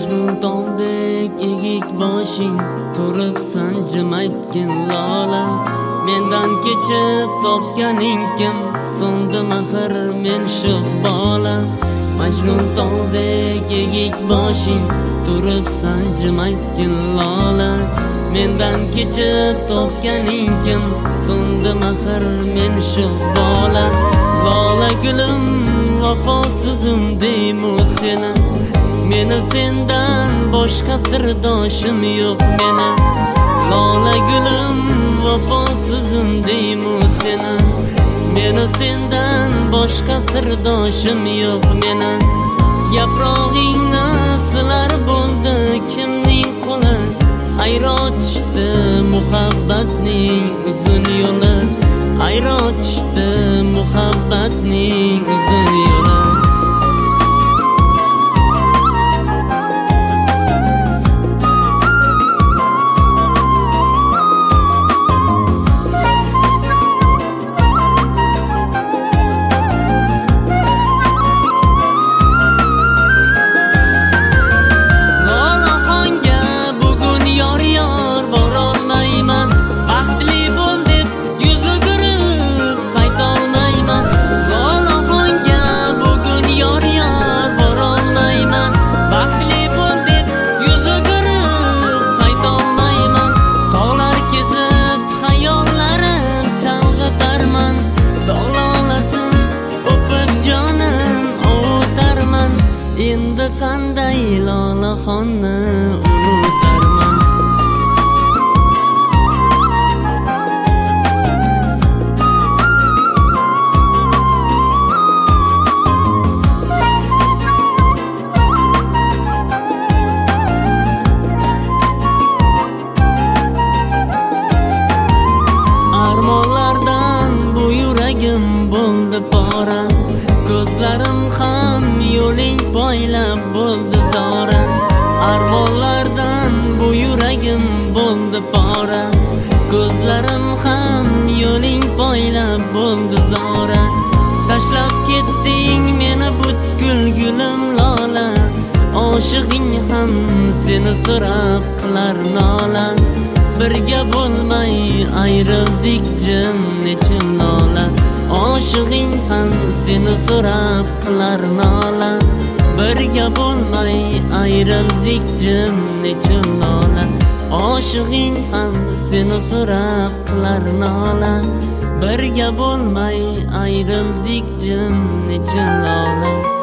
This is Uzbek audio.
Majnun tog'dek egik boshing turibsan jimaytgin lola. Mendan kechib topganing kim, so'ndim axir men sho'x bola. Majnun tog'dek egik boshing turibsan jimaytgin lola. Mendan kechib topganing kim, so'ndim axir men sho'x bola. Lola gulim vafosizim deymu seni, meni sendan boshqa sirdoshim yo'q meni. Lola gulim vafosizim deymu seni, meni sendan boshqa sirdoshim yo'q meni. Yaprog'ingni silar bo'ldi kimning qo'li, ayrotishdi muhabbatning uzun yo'li, ayrotishdi muhabbatning uzun yo'li. Endi qanday lolaxonni unutarman. Armonlardan bu yuragim bo'ldi pora, ko'zlarim ham yo'ling poylab bo'ldi zora. Armonlardan bu yuragim bo'ldi pora, ko'zlarim ham yo'ling poylab bo'ldi zora. Tashlab ketding meni butkul gulim lola, oshig'ing ham seni so'rab qilar nola. Birga bo'lmay ayrildik jim nechun lola, oshig'ing ham seni so'rab qilar nola. Birga bo'lmay ayrildik jim nechun lola, oshig'ing ham seni so'rab qilar nola. Birga bo'lmay ayrildik jim nechun lola.